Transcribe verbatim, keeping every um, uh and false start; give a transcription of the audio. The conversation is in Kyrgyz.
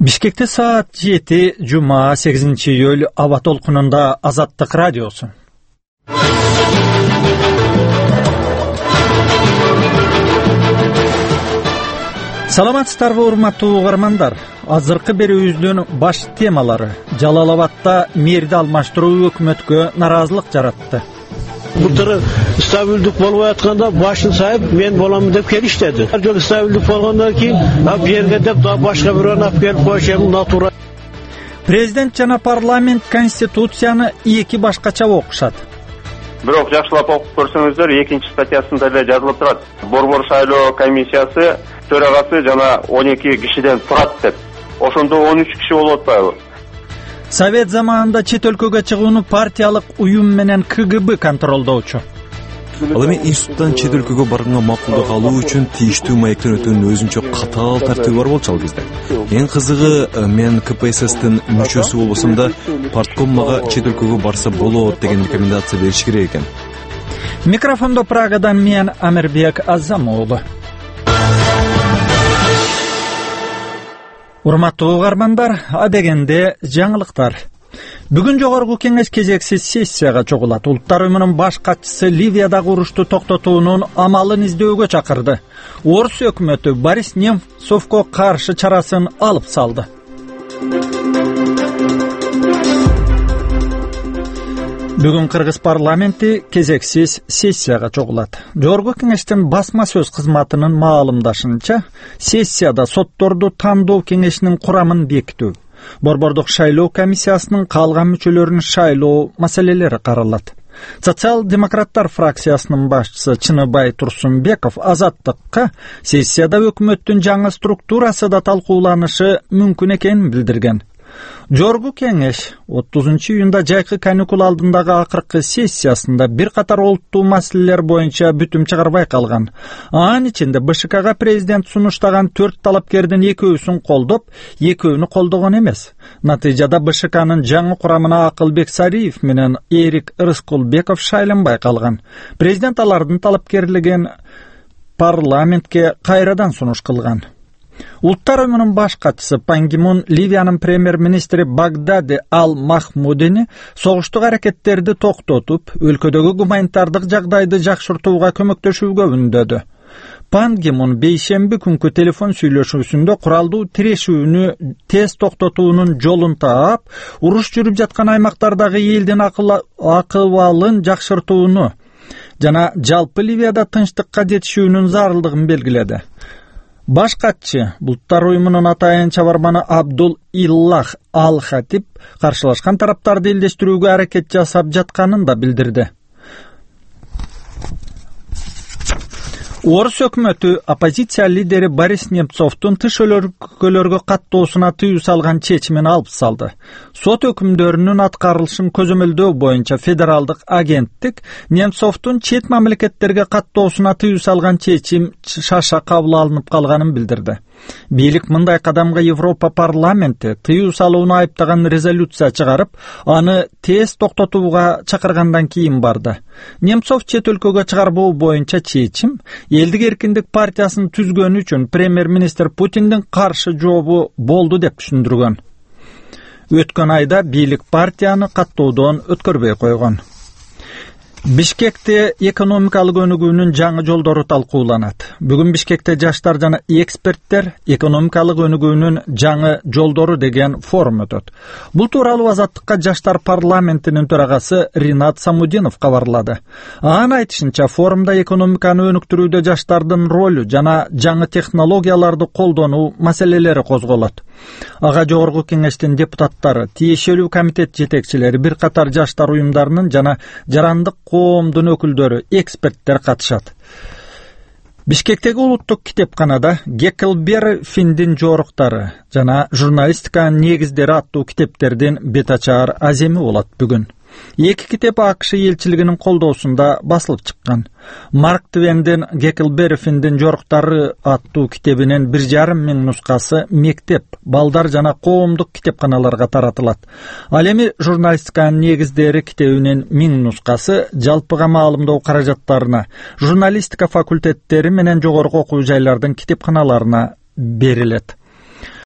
Бишкекте саат жети, жума сегизинчи июль, аба толкунунда Азаттык радиосу. Саламатсыздарбы, урматтуу угармандар. Азыркы берүүбүздүн баш темалары: Жалал-Абадта мэрди алмаштыруу өкмөткө наразылык жаратты. Былтыр стабилдик болбой атканда башын сайып мен болом деп келиштеди. Жок стабилдик болгондон кийин ап жерге деп башка бирөөнү алып келип коюшем натура. Президент жана парламент конституцияны эки башкача окушат. Бирок жакшылап окуп көрсөңүздөр экинчи статьясында эле жазылып турат. Борбор шайлоо комиссиясы төрагасы жана он эки кишиден турат деп. Ошондо он үч киши болуп атпайбы? Совет заманында чет өлкөгө чыгууну партиялык уюм менен ка гэ бэ контролдоочу. Ал эми институттан чет өлкөгө барганга макулдук алуу үчүн тийиштүү маектен өтүүнүн өзүнчө катаал тартиби бар болчу ал кезде. Эң кызыгы, мен ка пэ эс эстин мүчөсү болбосом да, партком мага чет өлкөгө барса болот деген рекомендация бериш керек экен. Микрофондо Прагадан мен Амирбек Азам уулу. Урматтуу угармандар, адегенде жаңылыктар. Бүгүн жогорку кеңеш кезексиз сессияга чогулат. Улуттар уюмунун баш катчысы Ливиядагы урушту токтотуунун амалын издөөгө чакырды. Орус өкмөтү Борис Немцовго каршы чарасын алып салды. Бүгүн Кыргыз парламенти кезексиз сессияга чогулат. Жогорку кеңештин басма сөз кызматынын маалымдашынча, сессияда сотторду тандоо кеңешинин курамын бекитүү, борбордук шайлоо комиссиясынын калган мүчөлөрүн шайлоо маселелери каралат. Социал-демократтар фракциясынын башчысы Чыныбай Турсунбеков Азаттыкка сессияда өкмөттүн жаңы структурасы да талкууланышы мүмкүн экенин билдирген. Жогорку кеңеш отузунчу июнда жайкы каникул алдындагы акыркы сессиясында бир катар олуттуу маселелер боюнча бүтүм чыгарбай калган. Анын ичинде бэ шэ кага президент сунуштаган төрт талапкердин экөөсүн колдоп, экөөнү колдогон эмес. Натыйжада бэ шэ канын жаңы курамына Акылбек Сариев менен Эрик Рыскулбеков шайланбай калган. Президент алардын талапкерлигин парламентке кайрадан сунуш кылган. Улуттар уюмунун баш катчысы Пан Ги Мун Ливиянын премьер-министри Багдади Ал-Махмудини согуштук аракеттерди токтотуп, өлкөдөгү гуманитардык жагдайды жакшыртууга көмөктөшүүгө үндөдү. Пан Ги Мун бейшемби күнкү телефон сүйлөшүүсүндө куралдуу тирешүүнү тез токтотуунун жолун таап, уруш жүрүп жаткан аймактардагы элдин акыбалын жакшыртууну жана жалпы Ливияда тынчтыкка жетишүүнүн зарылдыгын белгиледи. Баш катчы Улуттар уюмунун атайын чабарманы Абдул Иллах Ал-Хатиб каршылашкан тараптарды элдештирүүгө аракет жасап жатканын да билдирди. Орус өкмөтү оппозиция лидери Борис Немцовдун тыш өлкөлөргө каттоосуна тыюу салган чечимин алып салды. Сот өкүмдөрүнүн аткарылышын көзөмөлдөө боюнча федералдык агенттик Немцовдун чет мамлекеттерге каттоосуна тыюу салган чечим шаша кабыл алынып калганын билдирди. Бийлик мындай кадамга Европа парламенти тыюу салууну айыптаган резолюция чыгарып, аны тез токтотууга чакыргандан кийин барды. Немцов чет өлкөгө чыгарбоо боюнча чечим Элдик эркиндик партиясын түзгөн үчүн премьер-министр Путиндин каршы жообу болду деп түшүндүргөн. Өткөн айда бийлик партияны каттоодон өткөрбөй койгон. Бишкекте экономикалык өнүгүүнүн жаңы жолдору талкууланат. Бүгүн Бишкекте жаштар жана эксперттер экономикалык өнүгүүнүн жаңы жолдору деген форум өтөт. Бул тууралуу Азаттыкка жаштар парламентинин төрагасы Ринат Самудинов кабарлады. Анын айтышынча, форумда экономиканы өнүктүрүүдө жаштардын ролу жана жаңы технологияларды колдонуу маселелери козголот. Ага жогорку кеңештин депутаттары, тиешелүү комитет жетекчилери, бир катар жаштар уюмдарынын жана жарандык коомдун өкүлдөрү, эксперттер катышат. Бишкектеги улуттук китепканада Геккельбери Финдин жоруктары жана журналистиканын негиздери аттуу китептердин бет ачаар аземи болот бүгүн. Эки китеп а ка ш элчилигинин колдоосунда басылып чыккан. Марк Твендин Геккельбери Финдин жоруктары аттуу китебинин бир жарым миң нускасы мектеп, балдар жана коомдук китепканаларга таратылат. Ал эми журналистиканын негиздери китебинин миң нускасы жалпыга маалымдоо каражаттарына, журналистика факультеттери менен жогорку окуу жайлардын китепканаларына берилет.